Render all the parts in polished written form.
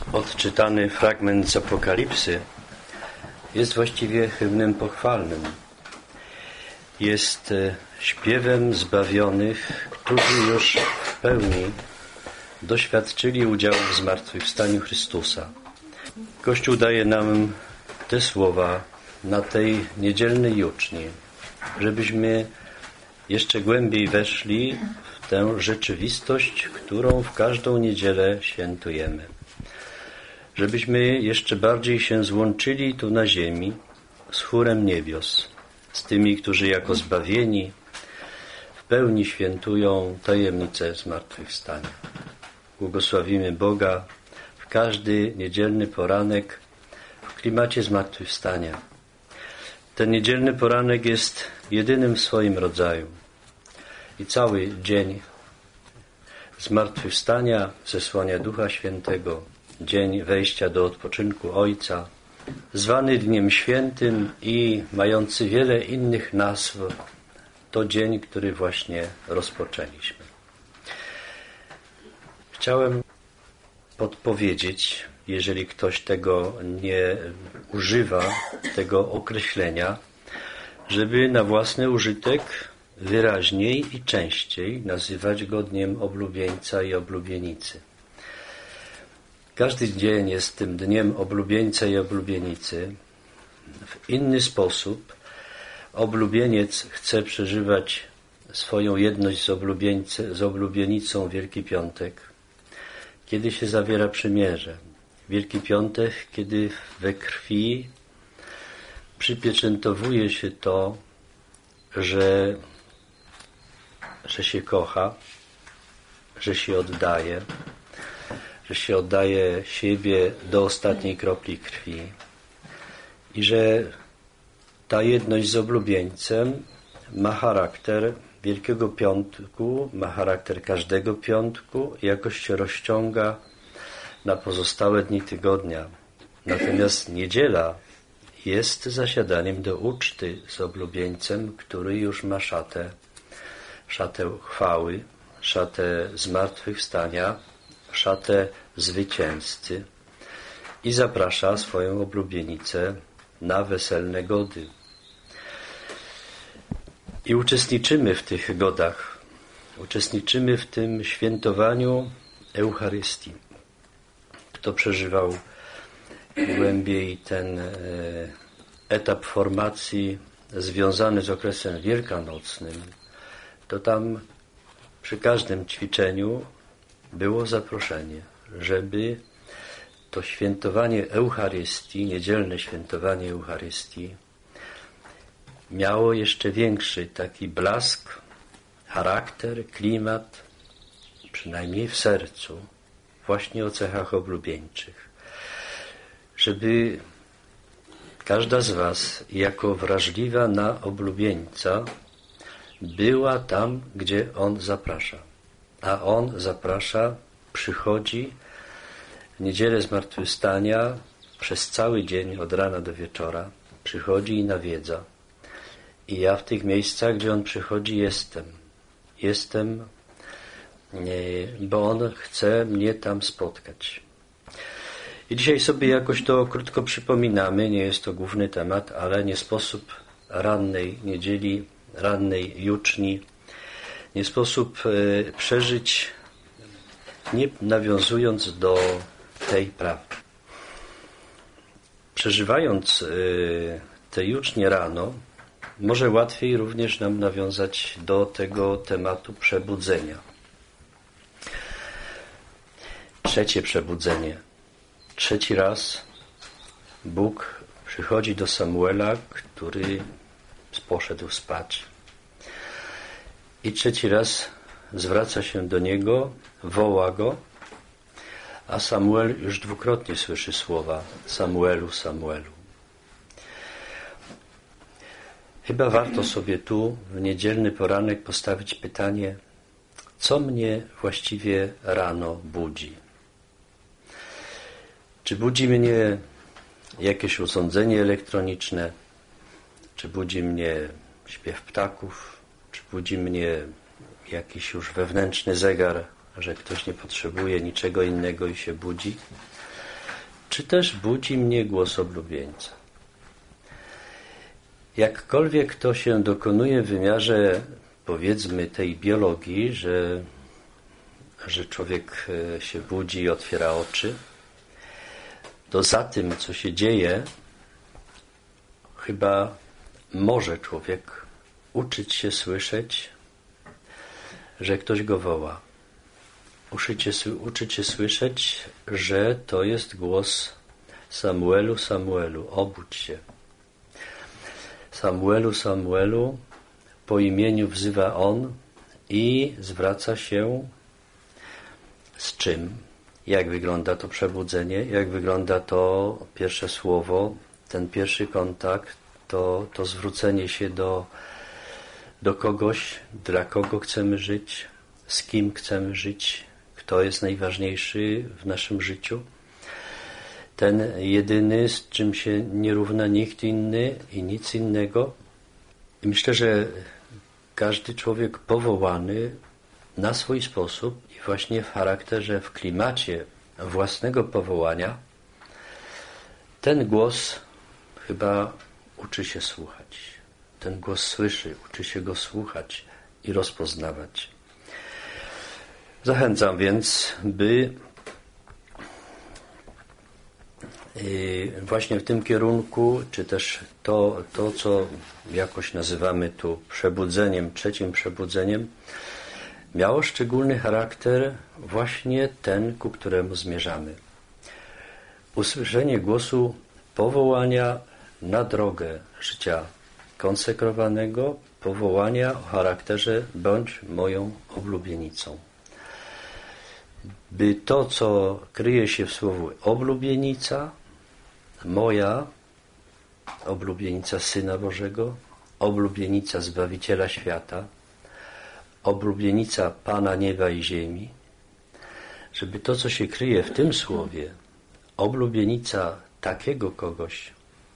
Odczytany fragment z Apokalipsy jest właściwie hymnem pochwalnym. Jest śpiewem zbawionych, którzy już w pełni doświadczyli udziału w zmartwychwstaniu Chrystusa. Kościół daje nam te słowa na tej niedzielnej juczni, żebyśmy jeszcze głębiej weszli w tę rzeczywistość, którą w każdą niedzielę świętujemy. Żebyśmy jeszcze bardziej się złączyli tu na ziemi z chórem niebios, z tymi, którzy jako zbawieni w pełni świętują tajemnicę zmartwychwstania. Błogosławimy Boga w każdy niedzielny poranek w klimacie zmartwychwstania. Ten niedzielny poranek jest jedynym w swoim rodzaju i cały dzień zmartwychwstania, zesłania Ducha Świętego, dzień wejścia do odpoczynku Ojca, zwany Dniem Świętym i mający wiele innych nazw, to dzień, który właśnie rozpoczęliśmy. Chciałem podpowiedzieć, jeżeli ktoś tego nie używa, tego określenia, żeby na własny użytek wyraźniej i częściej nazywać go Dniem Oblubieńca i Oblubienicy. Każdy dzień jest tym dniem oblubieńca i oblubienicy. W inny sposób oblubieniec chce przeżywać swoją jedność z oblubienicą Wielki Piątek, kiedy się zawiera przymierze. Wielki Piątek, kiedy we krwi przypieczętowuje się to, że się kocha, że się oddaje, że się oddaje siebie do ostatniej kropli krwi i że ta jedność z oblubieńcem ma charakter Wielkiego Piątku, ma charakter każdego piątku i jakoś się rozciąga na pozostałe dni tygodnia. Natomiast niedziela jest zasiadaniem do uczty z oblubieńcem, który już ma szatę chwały, szatę zmartwychwstania, szatę zwycięzcy i zaprasza swoją oblubienicę na weselne gody. I uczestniczymy w tych godach, uczestniczymy w tym świętowaniu Eucharystii. Kto przeżywał głębiej ten etap formacji związany z okresem wielkanocnym, to tam przy każdym ćwiczeniu było zaproszenie, żeby to świętowanie Eucharystii, niedzielne świętowanie Eucharystii miało jeszcze większy taki blask, charakter, klimat, przynajmniej w sercu, właśnie o cechach oblubieńczych. Żeby każda z was jako wrażliwa na oblubieńca była tam, gdzie on zaprasza. A on zaprasza, przychodzi w niedzielę zmartwychwstania przez cały dzień, od rana do wieczora. Przychodzi i nawiedza. I ja w tych miejscach, gdzie on przychodzi, jestem. Jestem, bo on chce mnie tam spotkać. I dzisiaj sobie jakoś to krótko przypominamy. Nie jest to główny temat, ale nie sposób rannej niedzieli, rannej juczni, nie sposób przeżyć, nie nawiązując do tej prawdy. Przeżywając te jucznie rano, może łatwiej również nam nawiązać do tego tematu przebudzenia. Trzecie przebudzenie. Trzeci raz Bóg przychodzi do Samuela, który poszedł spać. I trzeci raz zwraca się do niego, woła go, a Samuel już dwukrotnie słyszy słowa Samuelu, Samuelu. Chyba warto sobie tu w niedzielny poranek postawić pytanie, co mnie właściwie rano budzi? Czy budzi mnie jakieś urządzenie elektroniczne? Czy budzi mnie śpiew ptaków? Czy budzi mnie jakiś już wewnętrzny zegar, że ktoś nie potrzebuje niczego innego i się budzi? czy też budzi mnie głos oblubieńca. Jakkolwiek to się dokonuje w wymiarze, powiedzmy, tej biologii, że człowiek się budzi i otwiera oczy, to za tym, co się dzieje, chyba może człowiek uczyć się słyszeć, że ktoś go woła. Uczyć się słyszeć, że to jest głos Samuelu, Samuelu, obudź się. Samuelu, Samuelu, po imieniu wzywa on i zwraca się z czym? Jak wygląda to przebudzenie? Jak wygląda to pierwsze słowo, ten pierwszy kontakt, to zwrócenie się do kogoś, dla kogo chcemy żyć, z kim chcemy żyć, kto jest najważniejszy w naszym życiu. Ten jedyny, z czym się nie równa nikt inny i nic innego. I myślę, że każdy człowiek powołany na swój sposób i właśnie w charakterze, w klimacie własnego powołania, ten głos chyba uczy się słuchać. Ten głos słyszy, uczy się go słuchać i rozpoznawać. Zachęcam więc, by właśnie w tym kierunku, czy też to, co jakoś nazywamy tu przebudzeniem, trzecim przebudzeniem, miało szczególny charakter właśnie ten, ku któremu zmierzamy. Usłyszenie głosu powołania na drogę życia konsekrowanego, powołania o charakterze bądź moją oblubienicą. By to, co kryje się w słowie oblubienica, moja oblubienica Syna Bożego, oblubienica Zbawiciela świata, oblubienica Pana nieba i ziemi, żeby to, co się kryje w tym słowie, oblubienica takiego kogoś,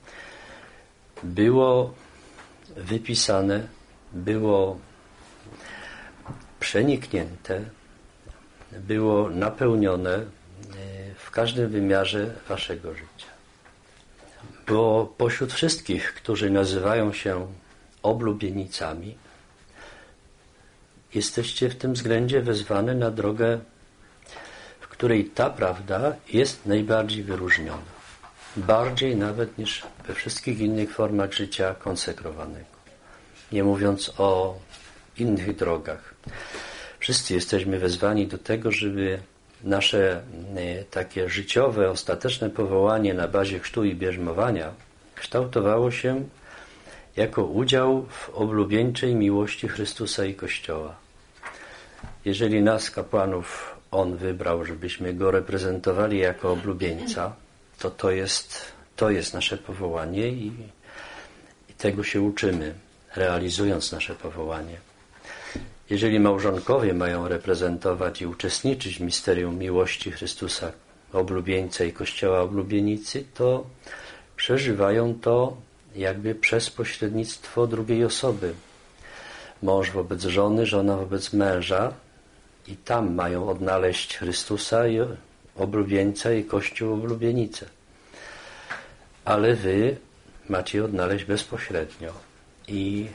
było wypisane, było przeniknięte, było napełnione w każdym wymiarze waszego życia. Bo pośród wszystkich, którzy nazywają się oblubienicami, jesteście w tym względzie wezwane na drogę, w której ta prawda jest najbardziej wyróżniona. Bardziej nawet niż we wszystkich innych formach życia konsekrowanego. Nie mówiąc o innych drogach. Wszyscy jesteśmy wezwani do tego, żeby nasze takie życiowe, ostateczne powołanie na bazie chrztu i bierzmowania kształtowało się jako udział w oblubieńczej miłości Chrystusa i Kościoła. Jeżeli nas, kapłanów, On wybrał, żebyśmy Go reprezentowali jako oblubieńca, to jest nasze powołanie i tego się uczymy, realizując nasze powołanie. Jeżeli małżonkowie mają reprezentować i uczestniczyć w misterium miłości Chrystusa, oblubieńca i Kościoła oblubienicy, to przeżywają to jakby przez pośrednictwo drugiej osoby. Mąż wobec żony, żona wobec męża i tam mają odnaleźć Chrystusa i oblubieńca i Kościół oblubienicę. Ale wy macie odnaleźć bezpośrednio. I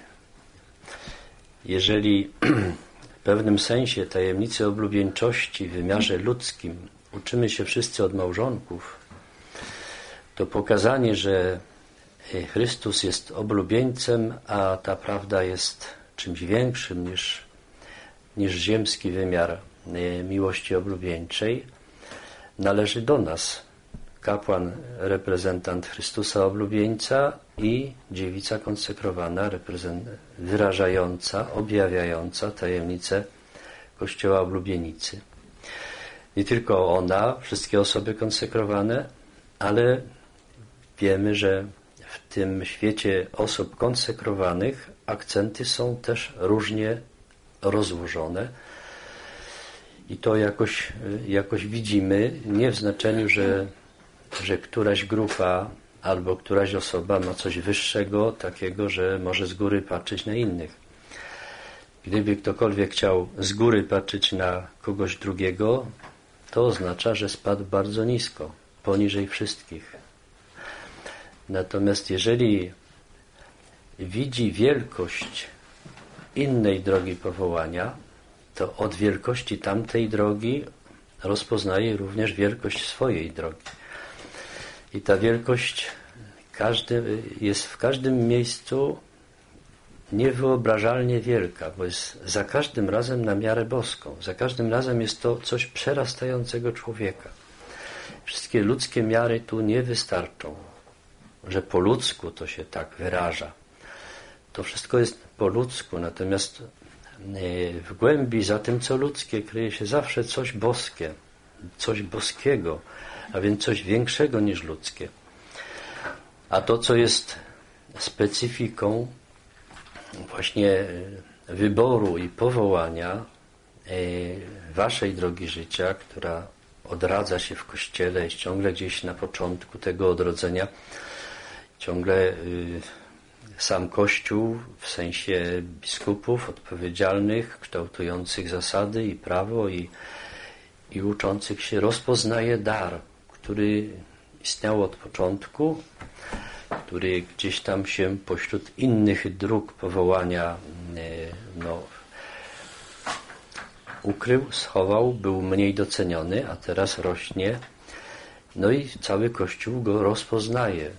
jeżeli w pewnym sensie tajemnicy oblubieńczości w wymiarze ludzkim uczymy się wszyscy od małżonków, to pokazanie, że Chrystus jest oblubieńcem, a ta prawda jest czymś większym niż ziemski wymiar miłości oblubieńczej, należy do nas. Kapłan, reprezentant Chrystusa oblubieńca i dziewica konsekrowana, wyrażająca, objawiająca tajemnicę Kościoła oblubienicy. Nie tylko ona, wszystkie osoby konsekrowane, ale wiemy, że w tym świecie osób konsekrowanych akcenty są też różnie rozłożone i to jakoś widzimy, nie w znaczeniu, że któraś grupa albo któraś osoba ma coś wyższego, takiego, że może z góry patrzeć na innych. Gdyby ktokolwiek chciał z góry patrzeć na kogoś drugiego, to oznacza, że spadł bardzo nisko. poniżej wszystkich. Natomiast jeżeli widzi wielkość innej drogi powołania, to od wielkości tamtej drogi rozpoznaje również wielkość swojej drogi. I ta wielkość jest w każdym miejscu niewyobrażalnie wielka, bo jest za każdym razem na miarę boską. Za każdym razem jest to coś przerastającego człowieka. Wszystkie ludzkie miary tu nie wystarczą, że po ludzku to się tak wyraża. To wszystko jest po ludzku, natomiast w głębi za tym, co ludzkie, kryje się zawsze coś boskie, coś boskiego, a więc coś większego niż ludzkie. A to, co jest specyfiką właśnie wyboru i powołania waszej drogi życia, która odradza się w Kościele, jest ciągle gdzieś na początku tego odrodzenia, ciągle sam Kościół w sensie biskupów odpowiedzialnych, kształtujących zasady i prawo i uczących się rozpoznaje dar, który istniał od początku, który gdzieś tam się pośród innych dróg powołania ukrył, schował, był mniej doceniony, a teraz rośnie. No i cały Kościół go rozpoznaje.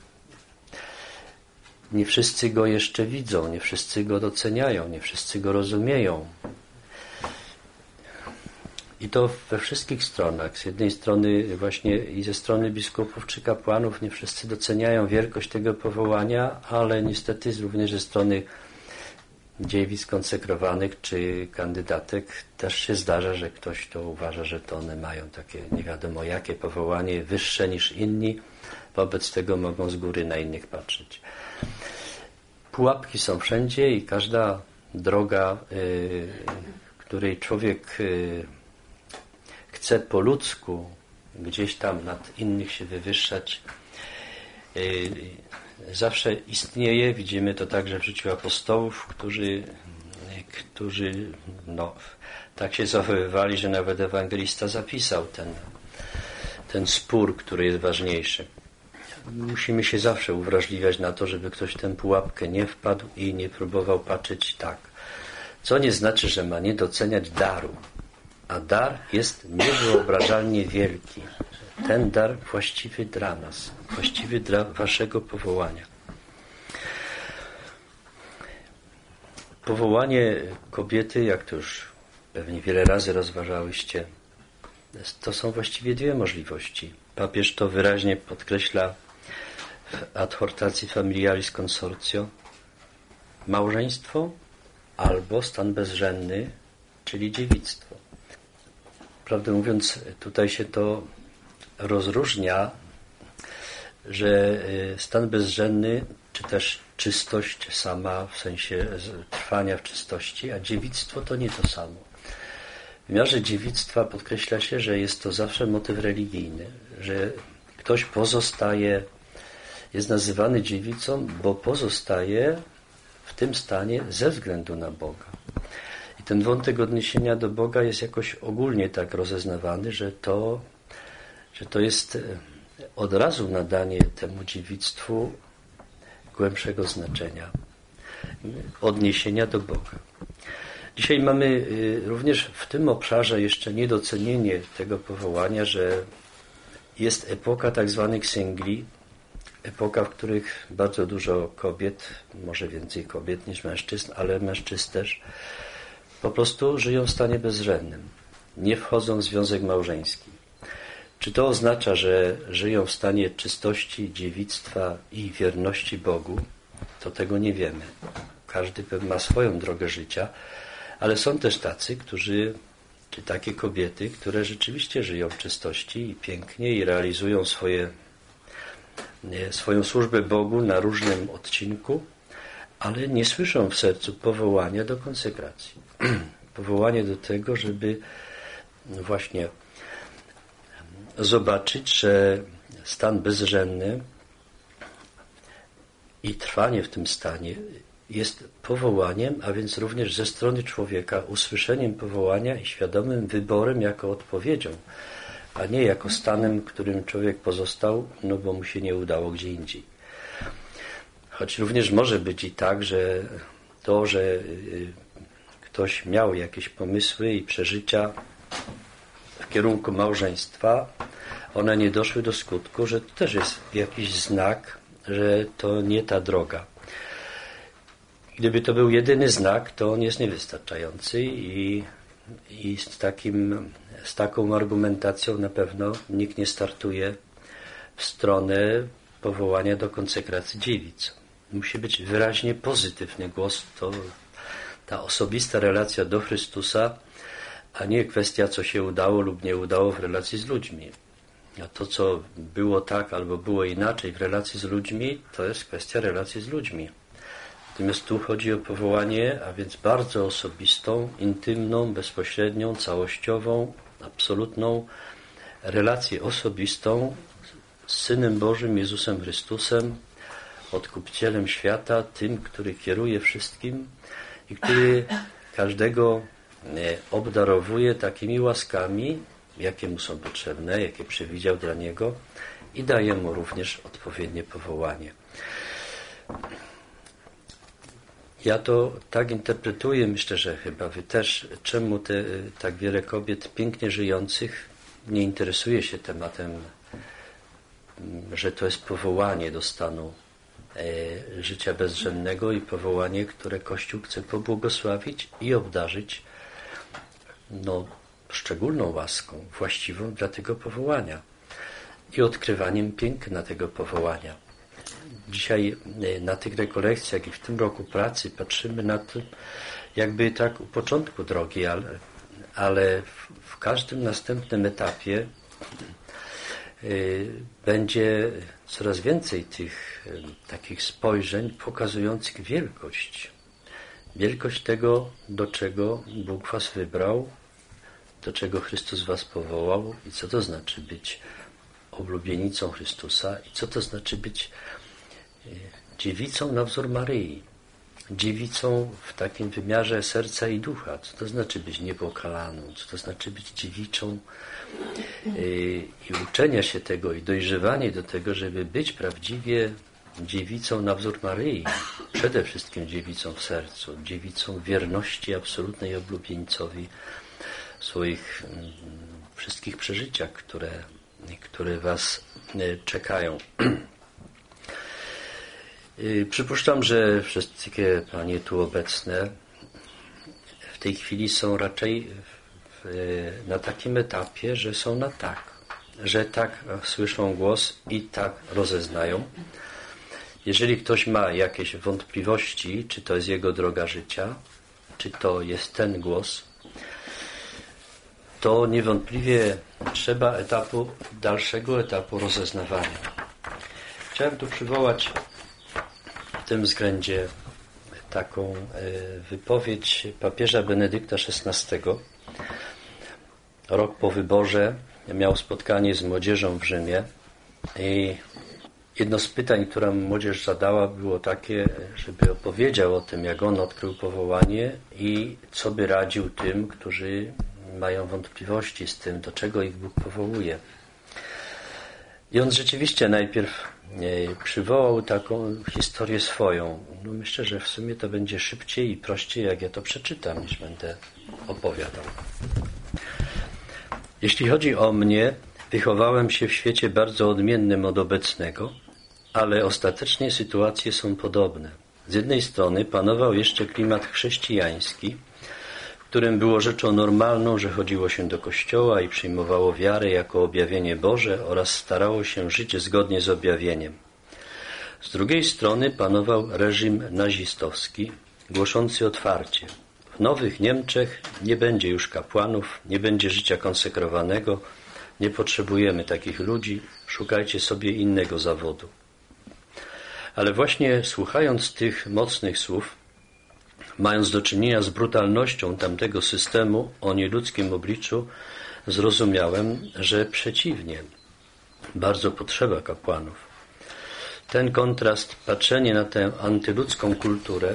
Nie wszyscy go jeszcze widzą, nie wszyscy go doceniają, nie wszyscy go rozumieją. I to we wszystkich stronach. Z jednej strony właśnie i ze strony biskupów czy kapłanów nie wszyscy doceniają wielkość tego powołania, ale niestety również ze strony dziewic konsekrowanych czy kandydatek też się zdarza, że ktoś to uważa, że to one mają takie nie wiadomo jakie powołanie wyższe niż inni, wobec tego mogą z góry na innych patrzeć. Pułapki są wszędzie i każda droga, której człowiek chce po ludzku gdzieś tam nad innych się wywyższać, zawsze istnieje. Widzimy to także w życiu apostołów, którzy tak się zachowywali, że nawet ewangelista zapisał ten spór, który jest ważniejszy. Musimy się zawsze uwrażliwiać na to, żeby ktoś w tę pułapkę nie wpadł i nie próbował patrzeć tak. Co nie znaczy, że ma nie doceniać daru. A dar jest niewyobrażalnie wielki. Ten dar właściwy dla nas, właściwy dla waszego powołania. Powołanie kobiety, jak to już pewnie wiele razy rozważałyście, to są właściwie dwie możliwości. Papież to wyraźnie podkreśla w Adhortacji Familiaris Consortio. Małżeństwo albo stan bezżenny, czyli dziewictwo. Prawdę mówiąc, tutaj się to rozróżnia, że stan bezżenny, czy też czystość sama w sensie trwania w czystości, a dziewictwo to nie to samo. W wymiarze dziewictwa podkreśla się, że jest to zawsze motyw religijny, że ktoś pozostaje, jest nazywany dziewicą, bo pozostaje w tym stanie ze względu na Boga. I ten wątek odniesienia do Boga jest jakoś ogólnie tak rozeznawany, że to jest od razu nadanie temu dziewictwu głębszego znaczenia, odniesienia do Boga. Dzisiaj mamy również w tym obszarze jeszcze niedocenienie tego powołania, że jest epoka tak zwanych singli, epoka, w których bardzo dużo kobiet, może więcej kobiet niż mężczyzn, ale mężczyzn też, po prostu żyją w stanie bezżennym, nie wchodzą w związek małżeński. Czy to oznacza, że żyją w stanie czystości, dziewictwa i wierności Bogu? To tego nie wiemy. Każdy ma swoją drogę życia, ale są też tacy, czy takie kobiety, które rzeczywiście żyją w czystości i pięknie i realizują swoją służbę Bogu na różnym odcinku, ale nie słyszą w sercu powołania do konsekracji. Powołanie do tego, żeby właśnie zobaczyć, że stan bezżenny i trwanie w tym stanie jest powołaniem, a więc również ze strony człowieka usłyszeniem powołania i świadomym wyborem jako odpowiedzią a nie jako stanem, którym człowiek pozostał, no bo mu się nie udało gdzie indziej. Choć również może być i tak, że to, że ktoś miał jakieś pomysły i przeżycia w kierunku małżeństwa, one nie doszły do skutku, że to też jest jakiś znak, że to nie ta droga. Gdyby to był jedyny znak, to on jest niewystarczający i z taką argumentacją na pewno nikt nie startuje w stronę powołania do konsekracji dziewic. Musi być wyraźnie pozytywny głos, to ta osobista relacja do Chrystusa, a nie kwestia, co się udało lub nie udało w relacji z ludźmi. A to, co było tak albo było inaczej w relacji z ludźmi, to jest kwestia relacji z ludźmi. Natomiast tu chodzi o powołanie, a więc bardzo osobistą, intymną, bezpośrednią, całościową, absolutną relację osobistą z Synem Bożym, Jezusem Chrystusem, Odkupicielem świata, tym, który kieruje wszystkim i który każdego obdarowuje takimi łaskami, jakie mu są potrzebne, jakie przewidział dla niego i daje mu również odpowiednie powołanie. Ja to tak interpretuję, myślę, że chyba wy też, czemu tak wiele kobiet pięknie żyjących nie interesuje się tematem, że to jest powołanie do stanu życia bezrzędnego i powołanie, które Kościół chce pobłogosławić i obdarzyć szczególną łaską, właściwą dla tego powołania i odkrywaniem piękna tego powołania. Dzisiaj na tych rekolekcjach i w tym roku pracy patrzymy na to jakby tak u początku drogi, ale w każdym następnym etapie będzie coraz więcej tych takich spojrzeń pokazujących wielkość. Wielkość tego, do czego Bóg was wybrał, do czego Chrystus was powołał i co to znaczy być oblubienicą Chrystusa i co to znaczy być dziewicą na wzór Maryi. Dziewicą w takim wymiarze serca i ducha. Co to znaczy być niepokalaną? Co to znaczy być dziewiczą? I uczenia się tego i dojrzewanie do tego, żeby być prawdziwie dziewicą na wzór Maryi. Przede wszystkim dziewicą w sercu. Dziewicą wierności absolutnej oblubieńcowi w swoich wszystkich przeżyciach, które was czekają. Przypuszczam, że wszystkie panie tu obecne w tej chwili są raczej na takim etapie, że są na tak, że tak słyszą głos i tak rozeznają. Jeżeli ktoś ma jakieś wątpliwości, czy to jest jego droga życia, czy to jest ten głos, to niewątpliwie trzeba dalszego etapu rozeznawania. Chciałem tu przywołać w tym względzie taką wypowiedź papieża Benedykta XVI. Rok po wyborze miał spotkanie z młodzieżą w Rzymie i jedno z pytań, które młodzież zadała, było takie, żeby opowiedział o tym, jak on odkrył powołanie i co by radził tym, którzy mają wątpliwości z tym, do czego ich Bóg powołuje. I on rzeczywiście najpierw przywołał taką historię swoją. Myślę, że w sumie to będzie szybciej i prościej, jak ja to przeczytam, niż będę opowiadał. Jeśli chodzi o mnie, wychowałem się w świecie bardzo odmiennym od obecnego, ale ostatecznie sytuacje są podobne. Z jednej strony panował jeszcze klimat chrześcijański, w którym było rzeczą normalną, że chodziło się do kościoła i przyjmowało wiarę jako objawienie Boże oraz starało się żyć zgodnie z objawieniem. Z drugiej strony panował reżim nazistowski, głoszący otwarcie: w Nowych Niemczech nie będzie już kapłanów, nie będzie życia konsekrowanego, nie potrzebujemy takich ludzi, szukajcie sobie innego zawodu. Ale właśnie słuchając tych mocnych słów, mając do czynienia z brutalnością tamtego systemu o nieludzkim obliczu, zrozumiałem, że przeciwnie, bardzo potrzeba kapłanów. Ten kontrast, patrzenie na tę antyludzką kulturę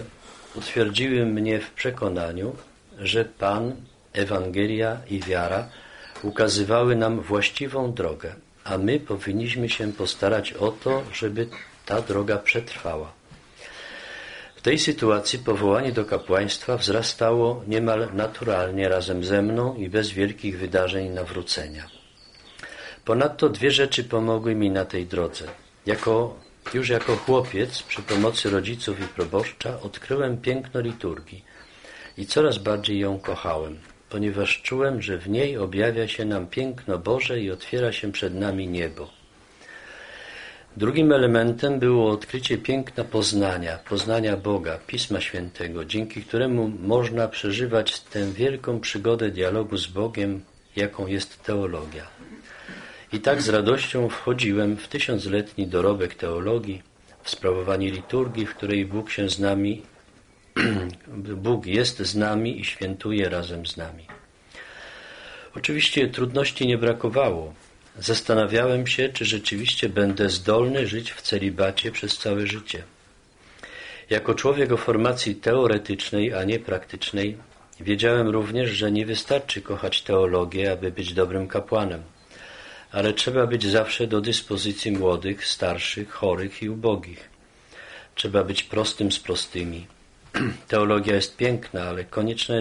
utwierdziły mnie w przekonaniu, że Pan, Ewangelia i wiara ukazywały nam właściwą drogę, a my powinniśmy się postarać o to, żeby ta droga przetrwała. W tej sytuacji powołanie do kapłaństwa wzrastało niemal naturalnie razem ze mną i bez wielkich wydarzeń nawrócenia. Ponadto dwie rzeczy pomogły mi na tej drodze. Już jako chłopiec przy pomocy rodziców i proboszcza odkryłem piękno liturgii i coraz bardziej ją kochałem, ponieważ czułem, że w niej objawia się nam piękno Boże i otwiera się przed nami niebo. Drugim elementem było odkrycie piękna poznania Boga, Pisma Świętego, dzięki któremu można przeżywać tę wielką przygodę dialogu z Bogiem, jaką jest teologia. I tak z radością wchodziłem w 1000-letni dorobek teologii, w sprawowanie liturgii, w której Bóg się z nami, Bóg jest z nami i świętuje razem z nami. Oczywiście trudności nie brakowało. Zastanawiałem się, czy rzeczywiście będę zdolny żyć w celibacie przez całe życie. Jako człowiek o formacji teoretycznej, a nie praktycznej, wiedziałem również, że nie wystarczy kochać teologię, aby być dobrym kapłanem, ale trzeba być zawsze do dyspozycji młodych, starszych, chorych i ubogich. Trzeba być prostym z prostymi. Teologia jest piękna, ale konieczna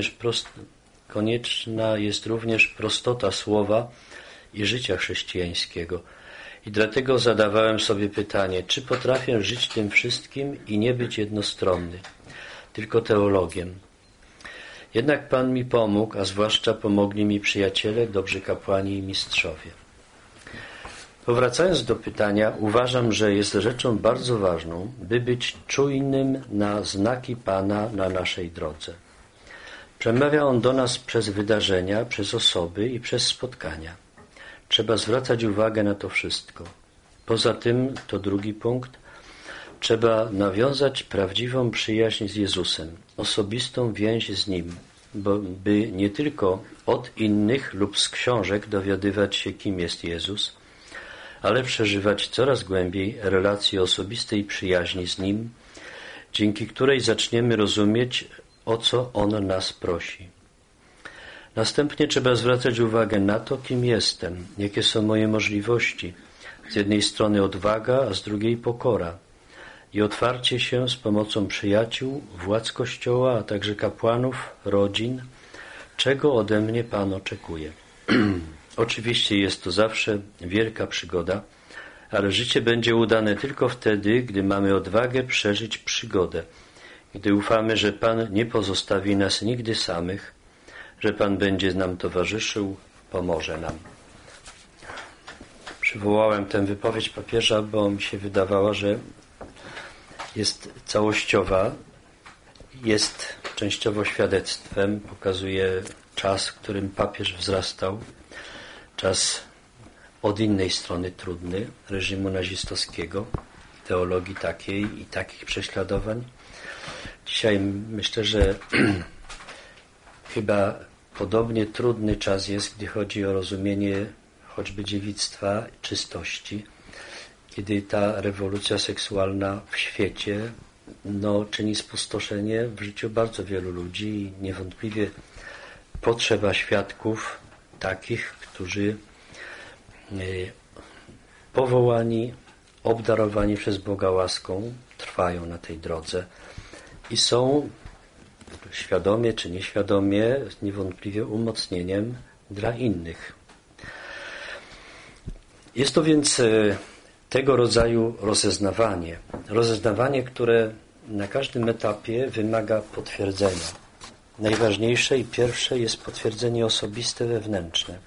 jest również prostota słowa i życia chrześcijańskiego. I dlatego zadawałem sobie pytanie, czy potrafię żyć tym wszystkim i nie być jednostronny, tylko teologiem. Jednak Pan mi pomógł, a zwłaszcza pomogli mi przyjaciele, dobrzy kapłani i mistrzowie. Powracając do pytania, uważam, że jest rzeczą bardzo ważną, by być czujnym na znaki Pana na naszej drodze. Przemawia On do nas przez wydarzenia, przez osoby i przez spotkania. Trzeba zwracać uwagę na to wszystko. Poza tym, to drugi punkt, trzeba nawiązać prawdziwą przyjaźń z Jezusem, osobistą więź z Nim, by nie tylko od innych lub z książek dowiadywać się, kim jest Jezus, ale przeżywać coraz głębiej relację osobistej przyjaźni z Nim, dzięki której zaczniemy rozumieć, o co On nas prosi. Następnie trzeba zwracać uwagę na to, kim jestem, jakie są moje możliwości. Z jednej strony odwaga, a z drugiej pokora i otwarcie się z pomocą przyjaciół, władz Kościoła, a także kapłanów, rodzin, czego ode mnie Pan oczekuje. Oczywiście jest to zawsze wielka przygoda, ale życie będzie udane tylko wtedy, gdy mamy odwagę przeżyć przygodę, gdy ufamy, że Pan nie pozostawi nas nigdy samych, że Pan będzie nam towarzyszył, pomoże nam. Przywołałem tę wypowiedź papieża, bo mi się wydawała, że jest całościowa, jest częściowo świadectwem, pokazuje czas, w którym papież wzrastał, czas od innej strony trudny, reżimu nazistowskiego, teologii takiej i takich prześladowań. Dzisiaj myślę, że chyba podobnie trudny czas jest, gdy chodzi o rozumienie choćby dziewictwa, czystości, kiedy ta rewolucja seksualna w świecie czyni spustoszenie w życiu bardzo wielu ludzi i niewątpliwie potrzeba świadków takich, którzy powołani, obdarowani przez Boga łaską trwają na tej drodze i są świadomie czy nieświadomie niewątpliwie umocnieniem dla innych. Jest to więc tego rodzaju rozeznawanie, które na każdym etapie wymaga potwierdzenia. Najważniejsze i pierwsze jest potwierdzenie osobiste, wewnętrzne.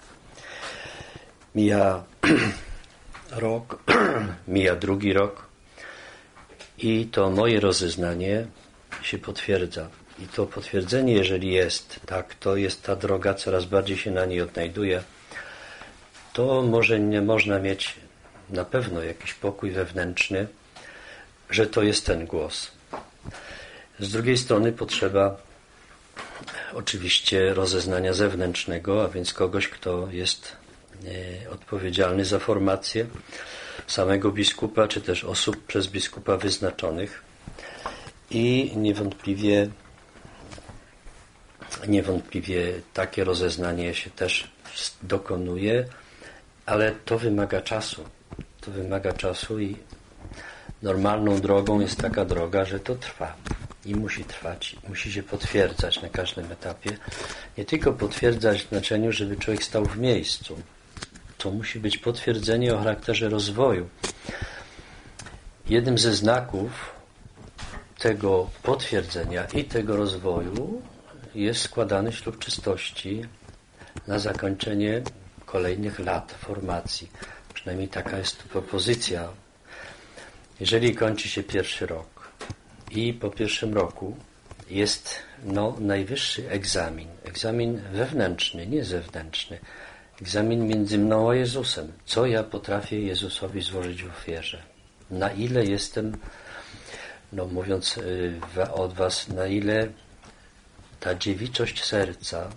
Mija rok, mija drugi rok i to moje rozeznanie się potwierdza. I to potwierdzenie, jeżeli jest, tak, to jest ta droga, coraz bardziej się na niej odnajduję, to może nie można mieć na pewno jakiś pokój wewnętrzny, że to jest ten głos. Z drugiej strony potrzeba oczywiście rozeznania zewnętrznego, a więc kogoś, kto jest odpowiedzialny za formację samego biskupa, czy też osób przez biskupa wyznaczonych i niewątpliwie takie rozeznanie się też dokonuje, ale to wymaga czasu. To wymaga czasu i normalną drogą jest taka droga, że to trwa i musi trwać, musi się potwierdzać na każdym etapie. Nie tylko potwierdzać w znaczeniu, żeby człowiek stał w miejscu. To musi być potwierdzenie o charakterze rozwoju. Jednym ze znaków tego potwierdzenia i tego rozwoju jest składany ślub czystości na zakończenie kolejnych lat formacji. Przynajmniej taka jest tu propozycja. Jeżeli kończy się pierwszy rok i po pierwszym roku jest najwyższy egzamin wewnętrzny, nie zewnętrzny, egzamin między mną a Jezusem. Co ja potrafię Jezusowi złożyć w ofierze? Na ile jestem, mówiąc od was, na ile ta dziewiczość serca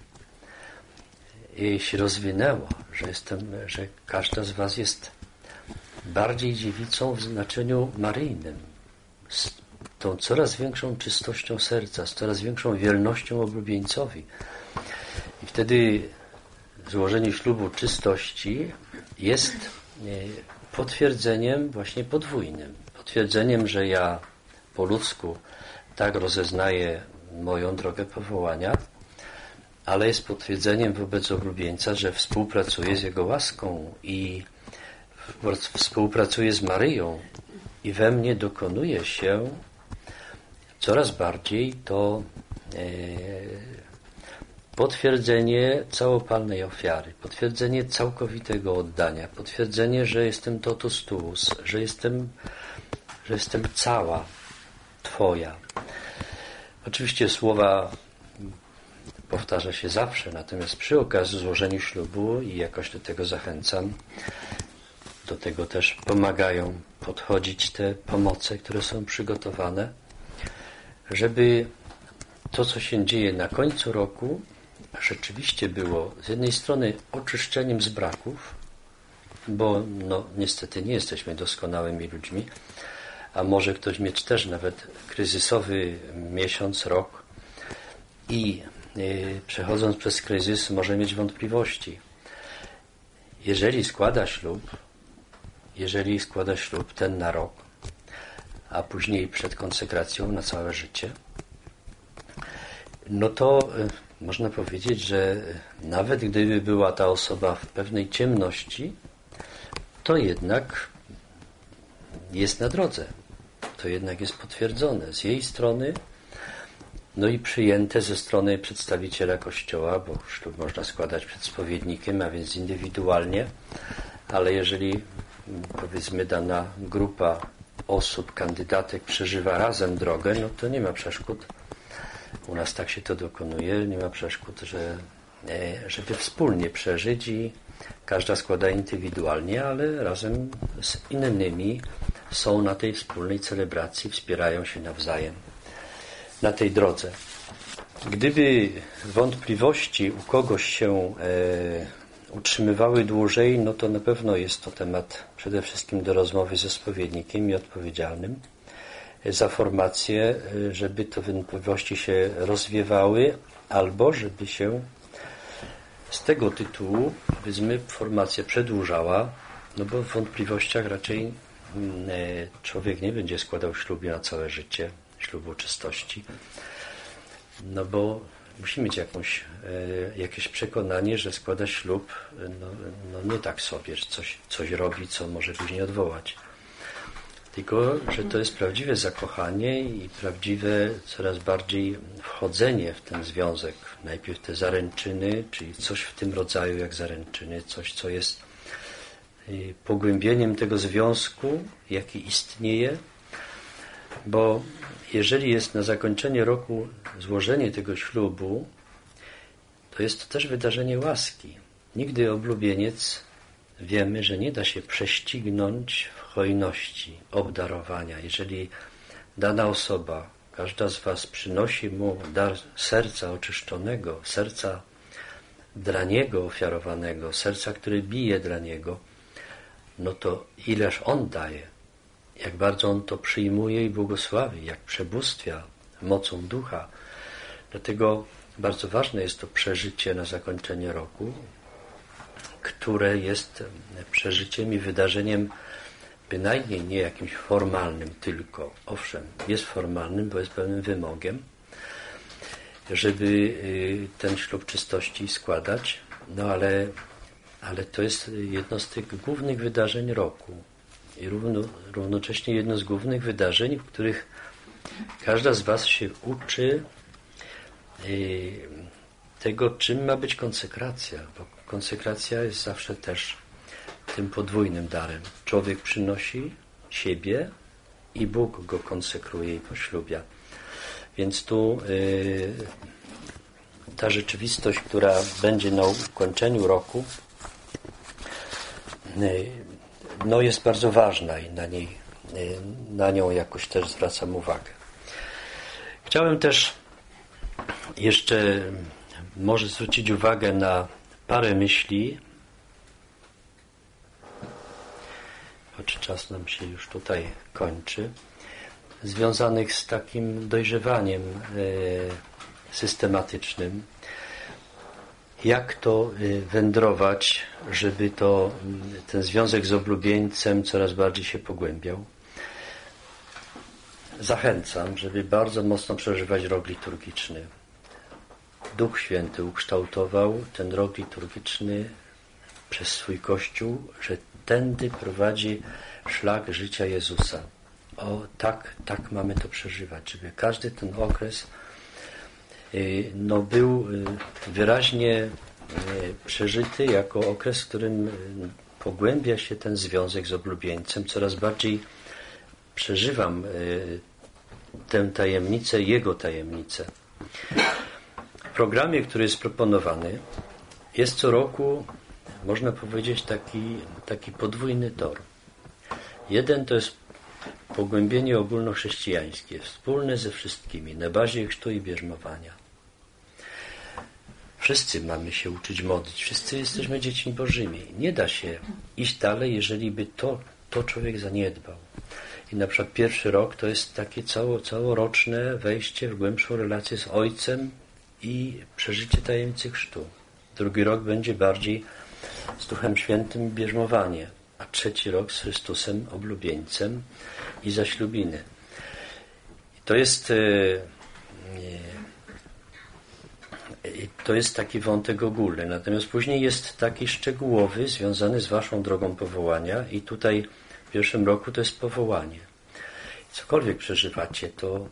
się rozwinęła, że każda z was jest bardziej dziewicą w znaczeniu maryjnym, z tą coraz większą czystością serca, z coraz większą wiernością oblubieńcowi. I wtedy złożenie ślubu czystości jest potwierdzeniem właśnie podwójnym. Potwierdzeniem, że ja po ludzku tak rozeznaję moją drogę powołania, ale jest potwierdzeniem wobec oblubieńca, że współpracuję z jego łaską i współpracuję z Maryją i we mnie dokonuje się coraz bardziej to potwierdzenie całopalnej ofiary, potwierdzenie całkowitego oddania, potwierdzenie, że jestem totus tuus, że jestem cała Twoja. Oczywiście słowa powtarza się zawsze, natomiast przy okazji złożenia ślubu i jakoś do tego zachęcam, do tego też pomagają podchodzić te pomoce, które są przygotowane, żeby to, co się dzieje na końcu roku, rzeczywiście było z jednej strony oczyszczeniem z braków, bo niestety nie jesteśmy doskonałymi ludźmi, a może ktoś mieć też nawet kryzysowy miesiąc, rok i przechodząc przez kryzys może mieć wątpliwości. Jeżeli składa ślub ten na rok, a później przed konsekracją na całe życie, to można powiedzieć, że nawet gdyby była ta osoba w pewnej ciemności, to jednak jest na drodze. To jednak jest potwierdzone z jej strony, i przyjęte ze strony przedstawiciela Kościoła, bo ślub można składać przed spowiednikiem, a więc indywidualnie, ale jeżeli powiedzmy dana grupa osób, kandydatek przeżywa razem drogę, to nie ma przeszkód. U nas tak się to dokonuje, nie ma przeszkód, żeby wspólnie przeżyć i każda składa indywidualnie, ale razem z innymi są na tej wspólnej celebracji, wspierają się nawzajem na tej drodze. Gdyby wątpliwości u kogoś się utrzymywały dłużej, to na pewno jest to temat przede wszystkim do rozmowy ze spowiednikiem i odpowiedzialnym za formację, żeby te wątpliwości się rozwiewały, albo żeby się z tego tytułu, powiedzmy, formacja przedłużała, bo w wątpliwościach raczej człowiek nie będzie składał ślubu na całe życie, ślubu czystości, bo musi mieć jakieś przekonanie, że składa ślub nie tak sobie, że coś robi, co może później odwołać. Tylko, że to jest prawdziwe zakochanie i prawdziwe coraz bardziej wchodzenie w ten związek. Najpierw te zaręczyny, czyli coś w tym rodzaju jak zaręczyny, coś, co jest pogłębieniem tego związku, jaki istnieje, bo jeżeli jest na zakończenie roku złożenie tego ślubu, to jest to też wydarzenie łaski. Nigdy oblubieniec, wiemy, że nie da się prześcignąć w hojności obdarowania. Jeżeli dana osoba, każda z was przynosi mu dar serca oczyszczonego, serca dla niego ofiarowanego, serca, które bije dla niego, to ileż on daje, jak bardzo on to przyjmuje i błogosławi, jak przebóstwia mocą ducha. Dlatego bardzo ważne jest to przeżycie na zakończenie roku, które jest przeżyciem i wydarzeniem bynajmniej nie jakimś formalnym tylko. Owszem, jest formalnym, bo jest pewnym wymogiem, żeby ten ślub czystości składać, no ale to jest jedno z tych głównych wydarzeń roku i równocześnie jedno z głównych wydarzeń, w których każda z was się uczy tego, czym ma być konsekracja, bo konsekracja jest zawsze też tym podwójnym darem. Człowiek przynosi siebie i Bóg go konsekruje i poślubia. Więc tu ta rzeczywistość, która będzie na ukończeniu roku, no jest bardzo ważna i na nią jakoś też zwracam uwagę. Chciałem też jeszcze może zwrócić uwagę na parę myśli, choć czas nam się już tutaj kończy, związanych z takim dojrzewaniem systematycznym. Jak to wędrować, żeby ten związek z oblubieńcem coraz bardziej się pogłębiał. Zachęcam, żeby bardzo mocno przeżywać rok liturgiczny. Duch Święty ukształtował ten rok liturgiczny przez swój Kościół, że tędy prowadzi szlak życia Jezusa. Tak mamy to przeżywać, żeby każdy ten okres był wyraźnie przeżyty jako okres, w którym pogłębia się ten związek z oblubieńcem. Coraz bardziej przeżywam tę tajemnicę, jego tajemnicę. W programie, który jest proponowany, jest co roku, można powiedzieć, taki podwójny tor. Jeden to jest pogłębienie ogólnochrześcijańskie, wspólne ze wszystkimi, na bazie chrztu i bierzmowania. Wszyscy mamy się uczyć modlić, wszyscy jesteśmy dziećmi Bożymi. Nie da się iść dalej, jeżeli by to człowiek zaniedbał. I na przykład pierwszy rok to jest takie całoroczne wejście w głębszą relację z Ojcem i przeżycie tajemnicy chrztu. Drugi rok będzie bardziej z Duchem Świętym bierzmowanie, a trzeci rok z Chrystusem oblubieńcem i zaślubiny. To jest taki wątek ogólny. Natomiast później jest taki szczegółowy, związany z waszą drogą powołania i tutaj w pierwszym roku to jest powołanie. Cokolwiek przeżywacie, to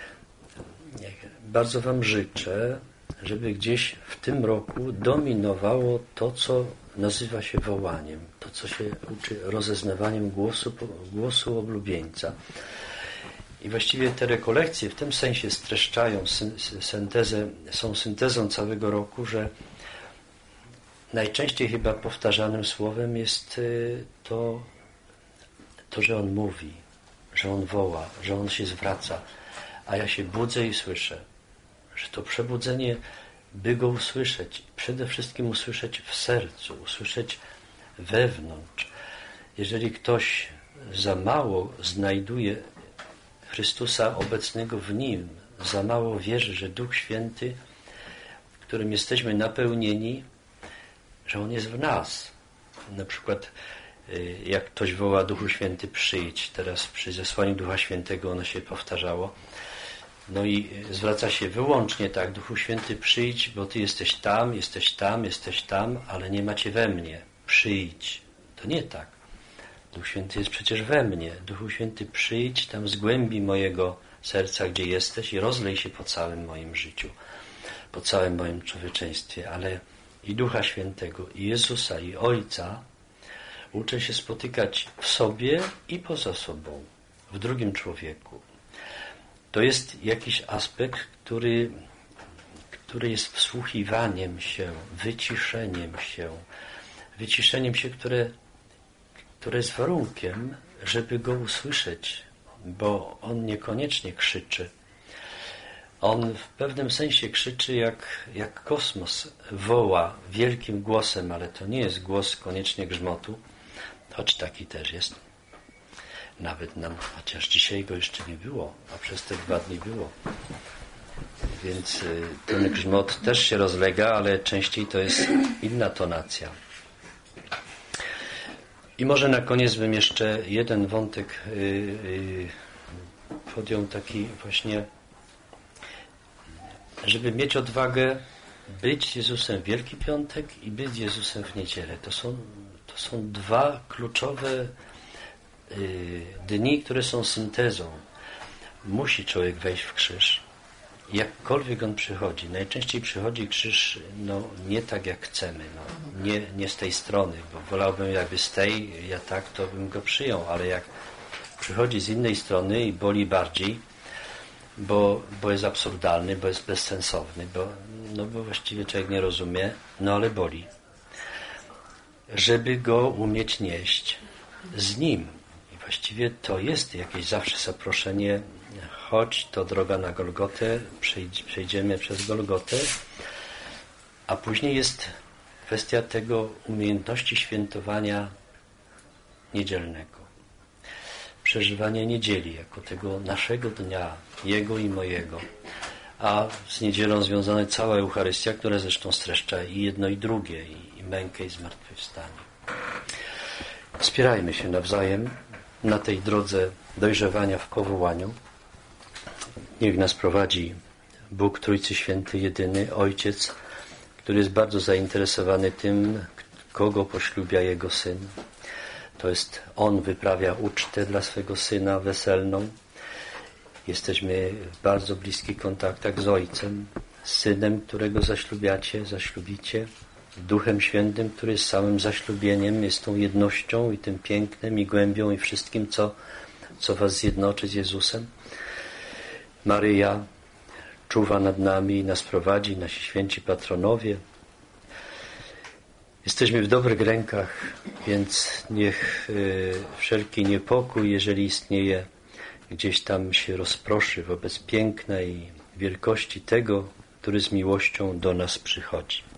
bardzo wam życzę, żeby gdzieś w tym roku dominowało to, co nazywa się wołaniem, to, co się uczy rozeznawaniem głosu oblubieńca. I właściwie te rekolekcje w tym sensie streszczają są syntezą całego roku, że najczęściej chyba powtarzanym słowem jest to, że on mówi, że on woła, że on się zwraca, a ja się budzę i słyszę, że to przebudzenie, by go usłyszeć, przede wszystkim usłyszeć w sercu, usłyszeć wewnątrz. Jeżeli ktoś za mało znajduje Chrystusa obecnego w nim, za mało wierzy, że Duch Święty, w którym jesteśmy napełnieni, że On jest w nas. Na przykład jak ktoś woła Duchu Święty przyjdź, teraz przy zesłaniu Ducha Świętego ono się powtarzało, no i zwraca się wyłącznie tak, Duchu Święty przyjdź, bo Ty jesteś tam, ale nie macie we mnie, przyjdź. To nie tak. Duch Święty jest przecież we mnie. Duchu Święty przyjdź tam z głębi mojego serca, gdzie jesteś i rozlej się po całym moim życiu, po całym moim człowieczeństwie, ale i Ducha Świętego, i Jezusa, i Ojca uczę się spotykać w sobie i poza sobą, w drugim człowieku. To jest jakiś aspekt, który jest wsłuchiwaniem się, wyciszeniem się, które jest warunkiem, żeby go usłyszeć, bo on niekoniecznie krzyczy. On w pewnym sensie krzyczy jak kosmos, woła wielkim głosem, ale to nie jest głos koniecznie grzmotu, choć taki też jest. Nawet nam, chociaż dzisiaj go jeszcze nie było, a przez te 2 dni było. Więc ten grzmot też się rozlega, ale częściej to jest inna tonacja. I może na koniec bym jeszcze jeden wątek podjął taki właśnie, żeby mieć odwagę być Jezusem w Wielki Piątek i być Jezusem w niedzielę. To są dwa kluczowe dni, które są syntezą. Musi człowiek wejść w krzyż. Jakkolwiek on przychodzi. Najczęściej przychodzi krzyż nie tak jak chcemy. Nie z tej strony, bo wolałbym jakby z tej, ja tak, to bym go przyjął, ale jak przychodzi z innej strony i boli bardziej, bo jest absurdalny, bo jest bezsensowny, bo właściwie człowiek nie rozumie, ale boli. Żeby go umieć nieść z nim. I właściwie to jest jakieś zawsze zaproszenie, chodź, to droga na Golgotę, przejdziemy przez Golgotę, a później jest kwestia tego umiejętności świętowania niedzielnego. Przeżywanie niedzieli jako tego naszego dnia, jego i mojego. A z niedzielą związana cała Eucharystia, która zresztą streszcza i jedno i drugie, i mękę i zmartwychwstanie. Wspierajmy się nawzajem na tej drodze dojrzewania w powołaniu. Niech nas prowadzi Bóg Trójcy Święty, jedyny Ojciec, który jest bardzo zainteresowany tym, kogo poślubia Jego Syn. To jest On wyprawia ucztę dla swego Syna weselną. Jesteśmy w bardzo bliskich kontaktach z Ojcem, z Synem, którego zaślubicie, Duchem Świętym, który jest samym zaślubieniem, jest tą jednością i tym pięknem i głębią i wszystkim, co was zjednoczy z Jezusem. Maryja czuwa nad nami i nas prowadzi, nasi święci patronowie. Jesteśmy w dobrych rękach, więc niech wszelki niepokój, jeżeli istnieje, gdzieś tam się rozproszy wobec piękna i wielkości tego, który z miłością do nas przychodzi.